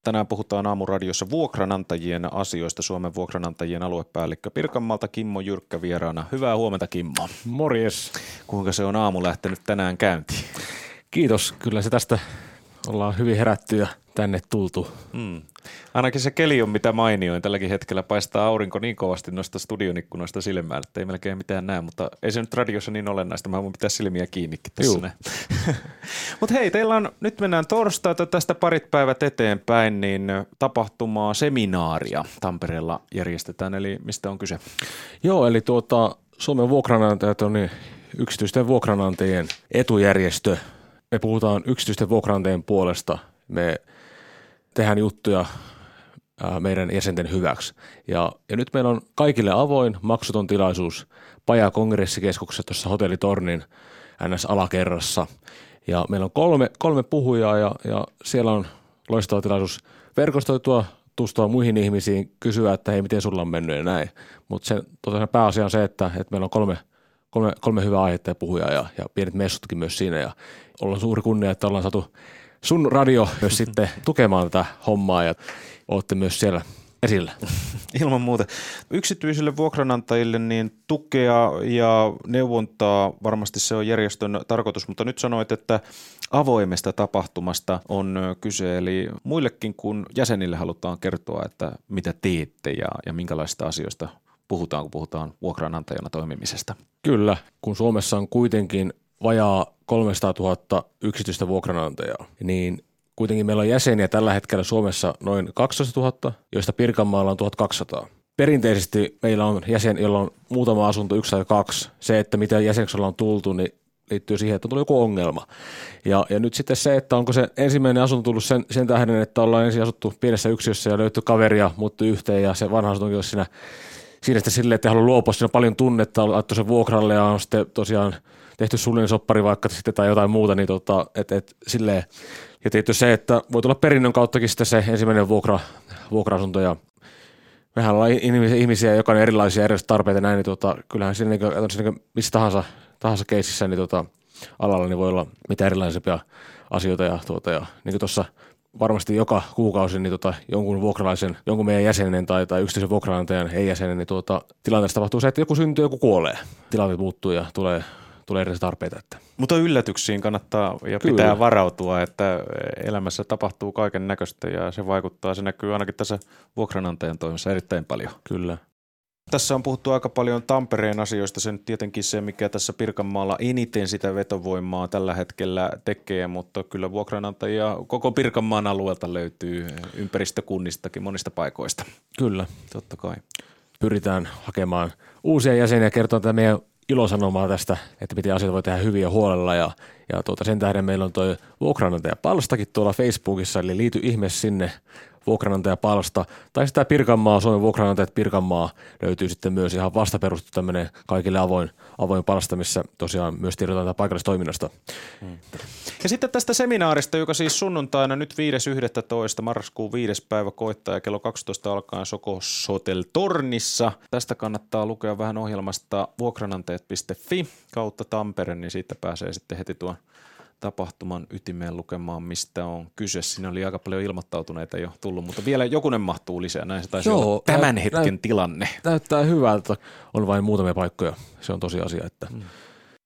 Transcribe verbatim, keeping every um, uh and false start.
Tänään puhutaan Aamuradiossa vuokranantajien asioista. Suomen vuokranantajien aluepäällikkö Pirkanmaalta Kimmo Jyrkkä vieraana. Hyvää huomenta, Kimmo. Morjes. Kuinka se on aamu lähtenyt tänään käyntiin? Kiitos. Kyllä se tästä ollaan hyvin herätty ja tänne tultu. Hmm. Ainakin se keli on mitä mainioin. Tälläkin hetkellä paistaa aurinko niin kovasti noista studionikkunoista silmään, että ei melkein mitään näe, mutta ei se nyt radiossa niin olennaista. Mä voin pitää silmiä kiinnikin tässä. Mutta hei, teillä on, nyt mennään torstaita tästä parit päivät eteenpäin, niin tapahtumaa, seminaaria Tampereella järjestetään. Eli mistä on kyse? Joo, eli tuota, Suomen vuokranantajat on niin yksityisten vuokranantajien etujärjestö. Me puhutaan yksityisten vuokranantajien puolesta. Me tehdään juttuja meidän jäsenten hyväksi. Ja, ja nyt meillä on kaikille avoin, maksuton tilaisuus Paja kongressikeskuksessa tuossa Hotelli Tornin N S-alakerrassa. Ja meillä on kolme, kolme puhujaa ja, ja siellä on loistava tilaisuus verkostoitua, tutustua muihin ihmisiin, kysyä, että hei, miten sulla on mennyt ja näin. Mutta se tosiaan pääasia on se, että, että meillä on kolme, kolme, kolme hyvää aihetta ja puhujaa ja, ja pienet messutkin myös siinä. Ja ollaan suuri kunnia, että ollaan saatu sun radio myös sitten tukemaan tätä hommaa ja ootte myös siellä esillä. Ilman muuta. Yksityisille vuokranantajille niin tukea ja neuvontaa, varmasti se on järjestön tarkoitus, mutta nyt sanoit, että avoimesta tapahtumasta on kyse, eli muillekin kuin jäsenille halutaan kertoa, että mitä teette ja, ja minkälaisista asioista puhutaan, kun puhutaan vuokranantajana toimimisesta. Kyllä, kun Suomessa on kuitenkin vajaa kolmesataatuhatta yksityistä vuokranantajaa, niin kuitenkin meillä on jäseniä tällä hetkellä Suomessa noin kaksitoistatuhatta, joista Pirkanmaalla on tuhatkaksisataa. Perinteisesti meillä on jäsen, jolla on muutama asunto, yksi tai kaksi. Se, että mitä jäseneksi ollaan tultu, niin liittyy siihen, että on tullut joku ongelma. Ja, ja nyt sitten se, että onko se ensimmäinen asunto tullut sen, sen tähden, että ollaan ensin asuttu pienessä yksiössä ja löytyy kaveria, muuttu yhteen ja se vanha asunto onkin siinä, siinä sitten silleen, että ei halua luopua, siinä on paljon tunnetta, on laittu sen vuokralle ja on sitten tosiaan tehty sullinen soppari vaikka sitten tai jotain muuta, niin tota, et, et, silleen. Ja tietysti se, että voi tulla perinnön kauttakin sitten se ensimmäinen vuokra, vuokra-asunto ja mehän ollaan ihmisiä, jokainen erilaisia erilaisia tarpeita näin, niin tota, kyllähän siinä niin, niin, missä tahansa, tahansa keississä niin tota, alalla niin voi olla mitä erilaisempia asioita ja, tuota, ja niin kuin tuossa varmasti joka kuukausi niin tota, jonkun vuokralaisen, jonkun meidän jäsenen tai, tai yksityisen vuokranantajan ei-jäsenen, niin tuota, tilanteessa tapahtuu se, että joku syntyy, joku kuolee. Tilanteet muuttuu ja tulee tulee erilaisia tarpeita. Että. Mutta yllätyksiin kannattaa ja Kyllä. pitää varautua, että elämässä tapahtuu kaiken näköistä ja se vaikuttaa, se näkyy ainakin tässä vuokranantajan toimessa erittäin paljon. Kyllä. Tässä on puhuttu aika paljon Tampereen asioista, se nyt tietenkin se, mikä tässä Pirkanmaalla eniten sitä vetovoimaa tällä hetkellä tekee, mutta kyllä vuokranantajia koko Pirkanmaan alueelta löytyy ympäristökunnistakin monista paikoista. Kyllä. Totta kai. Pyritään hakemaan uusia jäseniä ja kertoa tätä meidän ilosanomaa tästä, että miten asioita voi tehdä hyvin ja huolella ja, ja tuota, sen tähden meillä on tuo vuokranantajapalstakin tuolla Facebookissa, eli liity ihmeessä sinne vuokranantajapalsta, tai sitä Pirkanmaa, Suomen vuokranantajat Pirkanmaa löytyy sitten myös ihan vastaperustettu tämmöinen kaikille avoin, avoin palsta, missä tosiaan myös tiedotetaan paikallistoiminnasta. Hmm. Ja sitten tästä seminaarista, joka siis sunnuntaina nyt viides yhdestoista marraskuun viides päivä koittaa ja kello kaksitoista alkaen Sokos Hotel Tornissa. Tästä kannattaa lukea vähän ohjelmasta vuokranantajat piste fi kautta Tampere, niin siitä pääsee sitten heti tuon tapahtuman ytimeen lukemaan, mistä on kyse. Siinä oli aika paljon ilmoittautuneita jo tullut, mutta vielä jokunen mahtuu lisää. Näin se taisi Joo, olla tämän nä- hetken nä- tilanne. Näyttää hyvältä. On vain muutamia paikkoja. Se on tosi asia, että... Hmm.